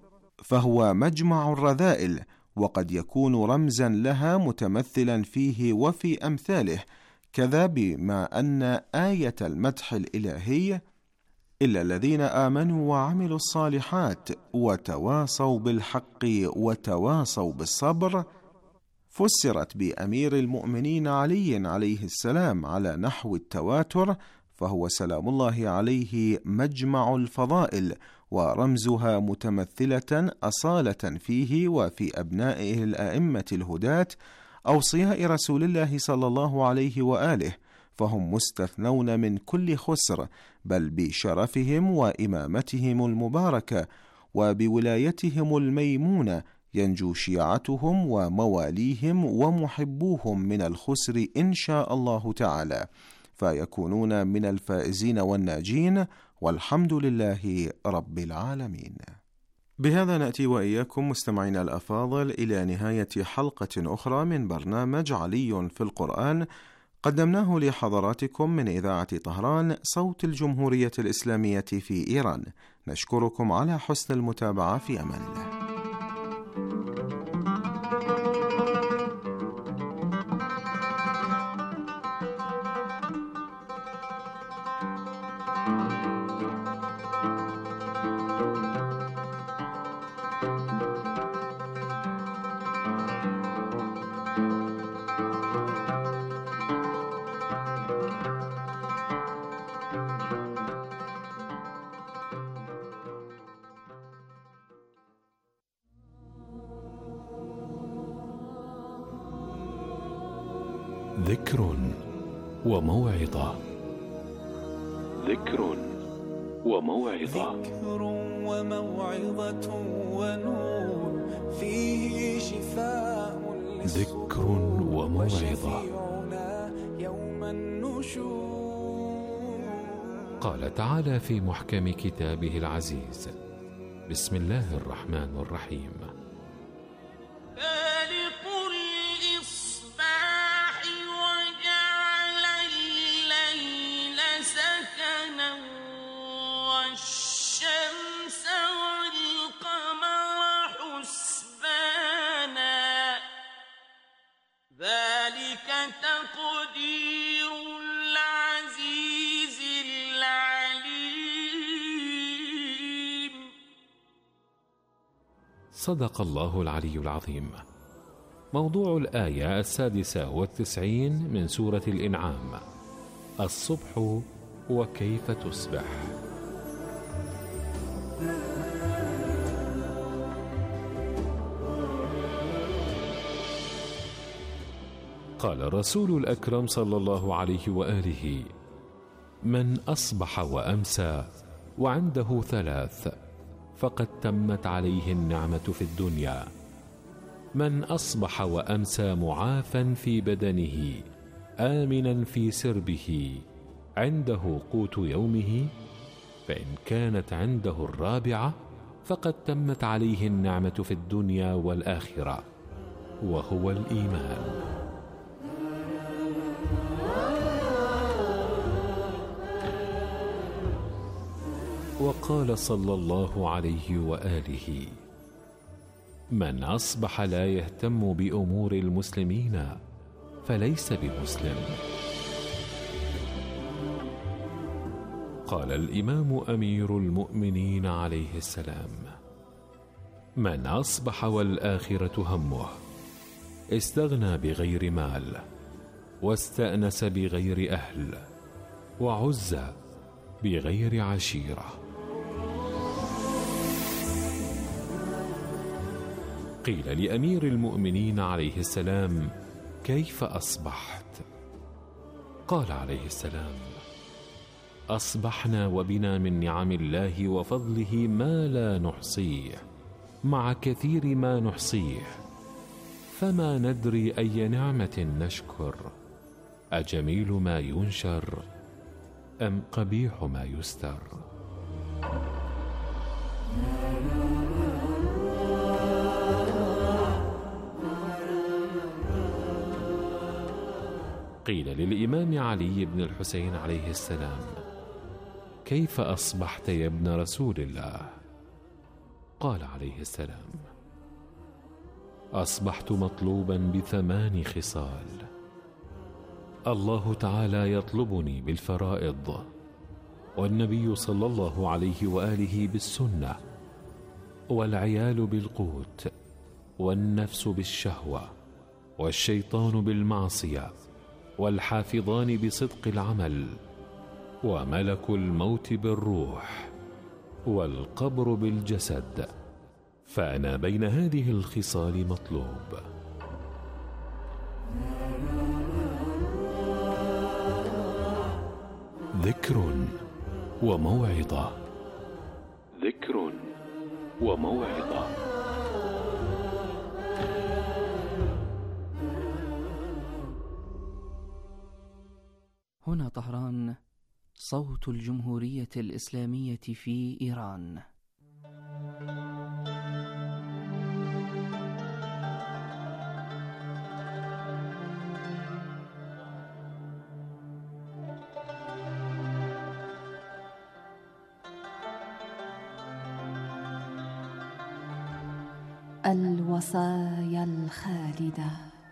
فهو مجمع الرذائل، وقد يكون رمزا لها متمثلا فيه وفي أمثاله. كذا بما أن آية المدح الإلهي إلا الذين آمنوا وعملوا الصالحات وتواصوا بالحق وتواصوا بالصبر فسرت بأمير المؤمنين علي عليه السلام على نحو التواتر، فهو سلام الله عليه مجمع الفضائل، ورمزها متمثلة أصالة فيه وفي أبنائه الأئمة الهداة أوصياء رسول الله صلى الله عليه وآله، فهم مستثنون من كل خسر، بل بشرفهم وإمامتهم المباركة وبولايتهم الميمونة ينجو شيعتهم ومواليهم ومحبوهم من الخسر إن شاء الله تعالى، فيكونون من الفائزين والناجين، والحمد لله رب العالمين. بهذا نأتي وإياكم مستمعينا الأفاضل إلى نهاية حلقة أخرى من برنامج علي في القرآن، قدمناه لحضراتكم من إذاعة طهران صوت الجمهورية الإسلامية في إيران. نشكركم على حسن المتابعة، في أمان الله. ذكر وموعظة. ذكر وموعظة. ذكر وموعظة ونور فيه شفاء. ذكر وموعظة. يوم النشور. قال تعالى في محكم كتابه العزيز: بسم الله الرحمن الرحيم: ذلك تقدير العزيز العليم. صدق الله العلي العظيم. موضوع الآية السادسة والتسعين من سورة الإنعام: الصبح وكيف تصبح. قال الرسول الأكرم صلى الله عليه وآله: من أصبح وأمسى وعنده ثلاث فقد تمت عليه النعمة في الدنيا: من أصبح وأمسى معافا في بدنه آمنا في سربه عنده قوت يومه، فإن كانت عنده الرابعة فقد تمت عليه النعمة في الدنيا والآخرة، وهو الإيمان. وقال صلى الله عليه وآله: من أصبح لا يهتم بأمور المسلمين فليس بمسلم. قال الإمام أمير المؤمنين عليه السلام: من أصبح والآخرة همه استغنى بغير مال، واستأنس بغير أهل، وعز بغير عشيرة. قيل لأمير المؤمنين عليه السلام: كيف أصبحت؟ قال عليه السلام: أصبحنا وبنا من نعم الله وفضله ما لا نحصيه، مع كثير ما نحصيه، فما ندري أي نعمة نشكر، أجميل ما ينشر أم قبيح ما يستر. قيل للإمام علي بن الحسين عليه السلام: كيف أصبحت يا ابن رسول الله؟ قال عليه السلام: أصبحت مطلوبا بثمان خصال: الله تعالى يطلبني بالفرائض، والنبي صلى الله عليه وآله بالسنة، والعيال بالقوت، والنفس بالشهوة، والشيطان بالمعصية، والحافظان بصدق العمل، وملك الموت بالروح، والقبر بالجسد، فأنا بين هذه الخصال مطلوب. ذكر وموعظة. ذكر وموعظة. هنا طهران، صوت الجمهورية الإسلامية في إيران. الوصايا الخالدة.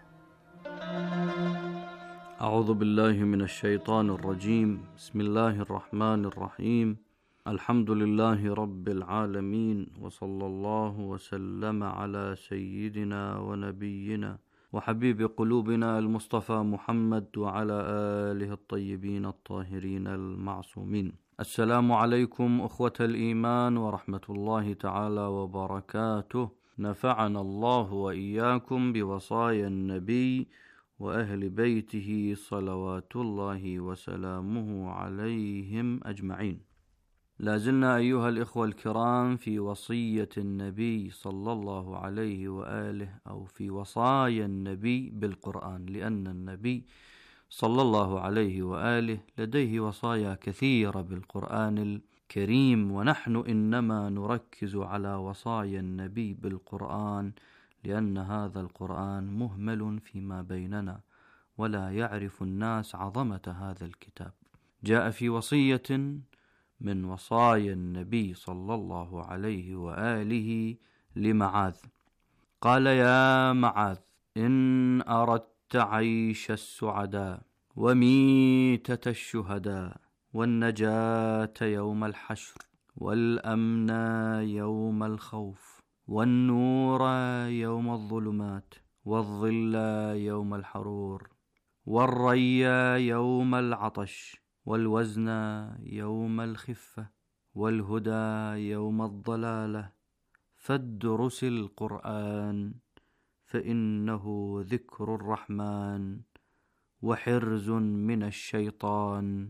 أعوذ بالله من الشيطان الرجيم. بسم الله الرحمن الرحيم. الحمد لله رب العالمين، وصلى الله وسلم على سيدنا ونبينا وحبيب قلوبنا المصطفى محمد وعلى آله الطيبين الطاهرين المعصومين. السلام عليكم أخوة الإيمان ورحمة الله تعالى وبركاته. نفعنا الله وإياكم بوصايا النبي وأهل بيته صلوات الله وسلامه عليهم أجمعين. لازلنا أيها الإخوة الكرام في وصية النبي صلى الله عليه وآله، أو في وصايا النبي بالقرآن، لأن النبي صلى الله عليه وآله لديه وصايا كثيرة بالقرآن الكريم، ونحن إنما نركز على وصايا النبي بالقرآن لأن هذا القرآن مهمل فيما بيننا ولا يعرف الناس عظمة هذا الكتاب. جاء في وصية من وصايا النبي صلى الله عليه وآله لمعاذ، قال: يا معاذ، إن أردت عيش السعداء وميتة الشهداء والنجاة يوم الحشر والأمن يوم الخوف والنور يوم الظلمات والظل يوم الحرور والري يوم العطش والوزن يوم الخفة والهدى يوم الضلالة، فادرس القرآن فإنه ذكر الرحمن وحرز من الشيطان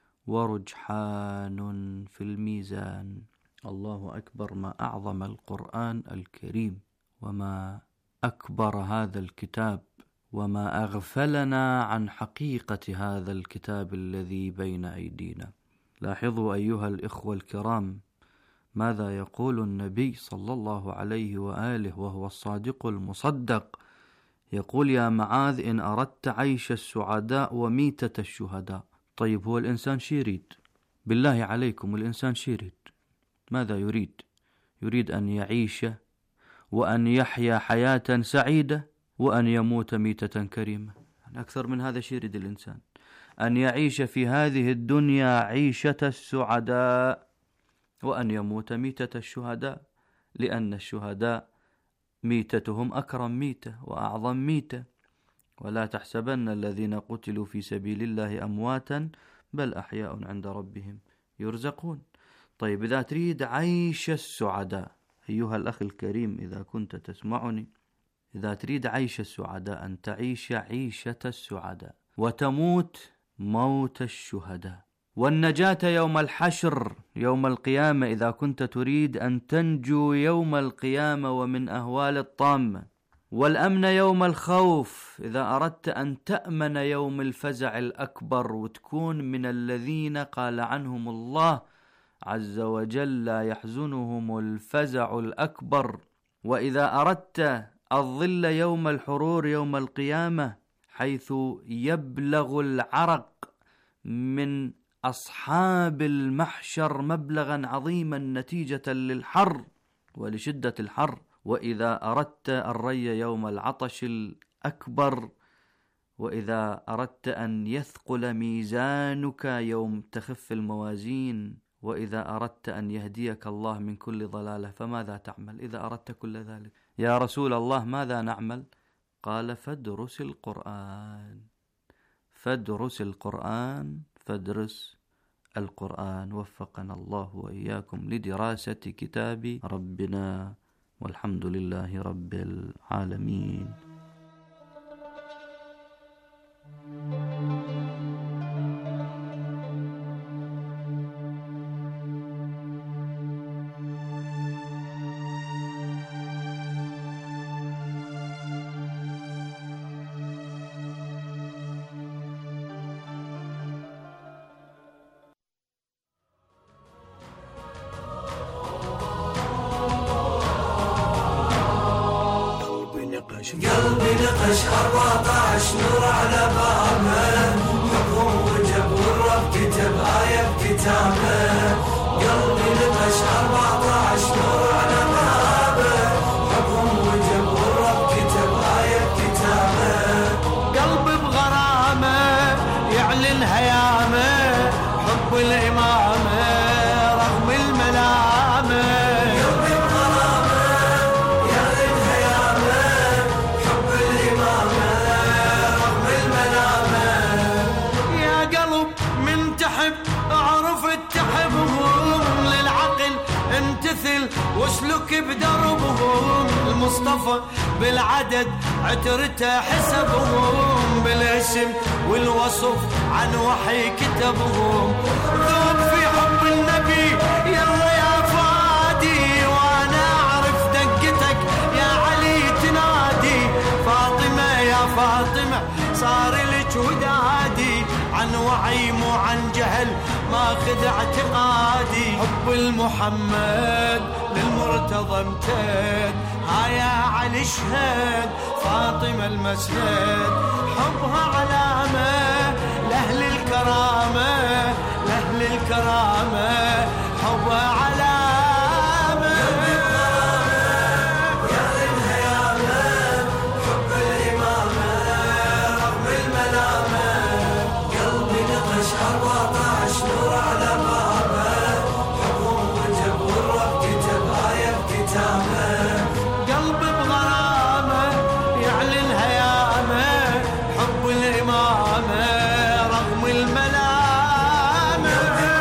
ورجحان في الميزان. الله أكبر، ما أعظم القرآن الكريم، وما أكبر هذا الكتاب، وما أغفلنا عن حقيقة هذا الكتاب الذي بين أيدينا. لاحظوا أيها الإخوة الكرام ماذا يقول النبي صلى الله عليه وآله وهو الصادق المصدق. يقول: يا معاذ، إن أردت عيش السعداء وميتة الشهداء. طيب، هو الإنسان شي يريد؟ بالله عليكم، الإنسان شي يريد؟ ماذا يريد؟ يريد أن يعيش وأن يحيا حياة سعيدة وأن يموت ميتة كريمة. أكثر من هذا شي يريد الإنسان؟ أن يعيش في هذه الدنيا عيشة السعداء وأن يموت ميتة الشهداء، لأن الشهداء ميتتهم أكرم ميتة وأعظم ميتة. ولا تحسبن الذين قتلوا في سبيل الله أمواتا بل أحياء عند ربهم يرزقون. طيب، إذا تريد عيش السعداء أيها الأخ الكريم، إذا كنت تسمعني، إذا تريد عيش السعداء، أن تعيش عيشة السعداء وتموت موت الشهداء، والنجاة يوم الحشر يوم القيامة، إذا كنت تريد أن تنجو يوم القيامة ومن أهوال الطامة، والأمن يوم الخوف، إذا أردت أن تأمن يوم الفزع الأكبر وتكون من الذين قال عنهم الله عز وجل لا يحزنهم الفزع الأكبر، وإذا أردت الظل يوم الحرور يوم القيامة، حيث يبلغ العرق من أصحاب المحشر مبلغا عظيما نتيجة للحر ولشدة الحر. وإذا أردت الري يوم العطش الأكبر، وإذا أردت أن يثقل ميزانك يوم تخف الموازين، وإذا أردت أن يهديك الله من كل ضلالة، فماذا تعمل إذا أردت كل ذلك؟ يا رسول الله، ماذا نعمل؟ قال: فادرس القرآن. فادرس القرآن فادرس القرآن. وفقنا الله وإياكم لدراسة كتاب ربنا، والحمد لله رب العالمين. نقش أربعة عشر نور على بابه حكم وجب والرب كتب آية بكتابه قلبي نقش أربعة عشر نور على بابه حكم وجب والرب كتب آية بكتابه قلبي بغرامه يعلن هيامه حب الإمامة رغم الملامة قلبي بغرامه يعلن هيامه حب الإمامة رغم الملامة يا قلب من تحب اعرف تحبهم للعقل امتثل واسلك بدربهم المصطفى بالعدد عترته حسبهم بالاسم والوصف عن وحي كتبهم ذوب في حب النبي يلا يا فادي وانا اعرف دقتك يا علي تنادي فاطمة يا فاطمة صار لك ودادي عن وعي مو عن جهل ماخذ اعتقادي حب المحمد للمرتضى امتد ها يا علي اشهد فاطمة المسند حبها علامة لأهل الكرامة لأهل الكرامة حبها علامة يا الهيامة حب الإمامة رغم الملامة قلبي نقش أربعة عشر نور على بابه حكم وجب والرب كتب آية بكتابه قلبي بغرامه يعلن هيامه حب الإمامة رغم الملامة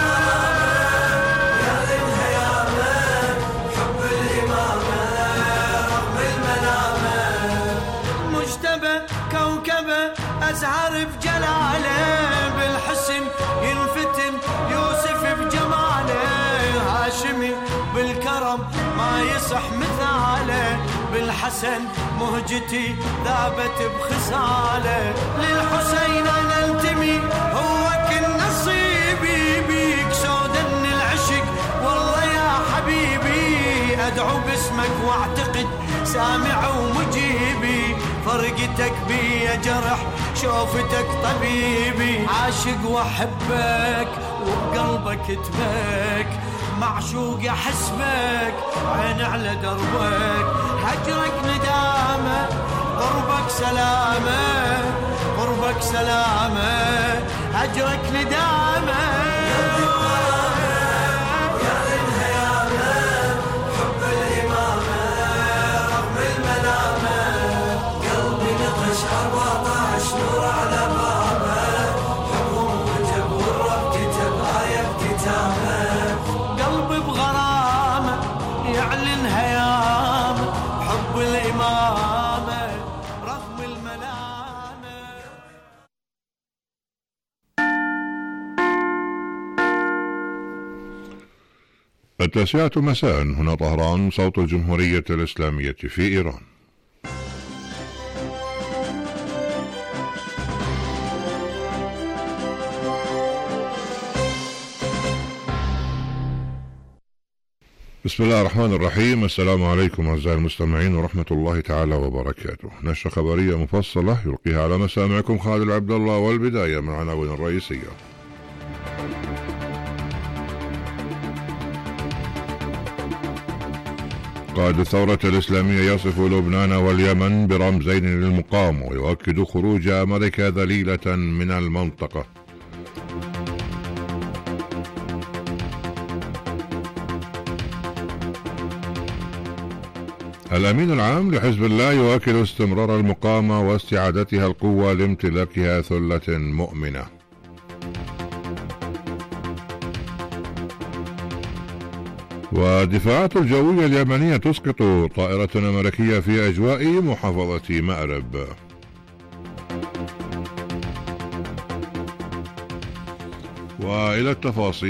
يعلن هيامه حب الإمامة رغم الملامة مجتبى كوكبه أزهر بجلاله بالحسن ينفتن يوسف بجماله هاشمي بالكرم ما يصح مثاله بالحسن مهجتي ذابت بخساله للحسين انا انتمي هو كل نصيبي بيك سودن العشق والله يا حبيبي ادعو باسمك واعتقد سامع ومجيبي فرقتك بي جرح شوفتك طبيبي عاشق واحبك وبقلبك تبك معشوق احسبك عين على دربك هجرك ندامه قربك سلامه قربك سلامه هجرك ندامه أربعة عشر نور على بابه حكم وجب والرب كتب آية بكتابه قلبي بغرامه يعلن هيامه حب الإمامة رغم الملامة. التاسعة مساء هنا طهران صوت الجمهورية الإسلامية في إيران. بسم الله الرحمن الرحيم. السلام عليكم أعزائي المستمعين ورحمة الله تعالى وبركاته. نشرة خبرية مفصلة يلقيها على مسامعكم خالد عبد الله، والبداية من العناوين الرئيسية. قائد الثورة الإسلامية يصف لبنان واليمن برمزين للمقاومة ويؤكد خروج أمريكا ذليلة من المنطقة. الأمين العام لحزب الله يؤكد استمرار المقاومة واستعادتها القوة لامتلاكها ثلة مؤمنة. والدفاعات الجوية اليمنية تسقط طائرة أمريكية في أجواء محافظة مأرب. وإلى التفاصيل.